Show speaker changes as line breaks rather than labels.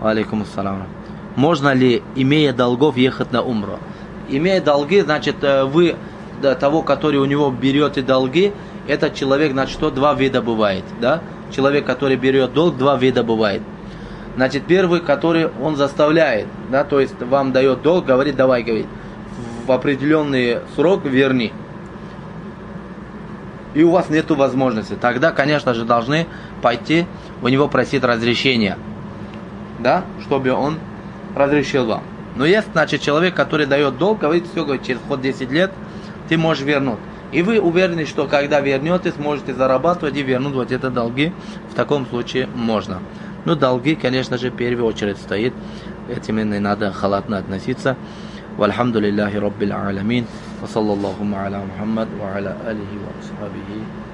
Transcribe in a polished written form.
Алейкум ассалам. Можно ли, имея долгов, ехать на умру? Имея долги, значит, вы того, который у него берете долги, этот человек, значит, что два вида бывает, да? Человек, который берет долг, два вида бывает. Значит, первый, который он заставляет, да, то есть вам дает долг, говорит, давай, говорит, в определенный срок верни. И у вас нету возможности. Тогда, конечно же, должны пойти у него просить разрешения, да, чтобы он разрешил вам. Но есть, значит, человек, который дает долг, говорит, все, говорит, через ход 10 лет ты можешь вернуть. И вы уверены, что когда вернете, сможете зарабатывать и вернуть вот эти долги. В таком случае можно. Но долги, конечно же, в первую очередь стоит. Этим и надо халатно относиться. Вальхамдулиллахи раббил аламин. Ва саллаллаху аля Мухаммад ва аля алихи ва асхабихи.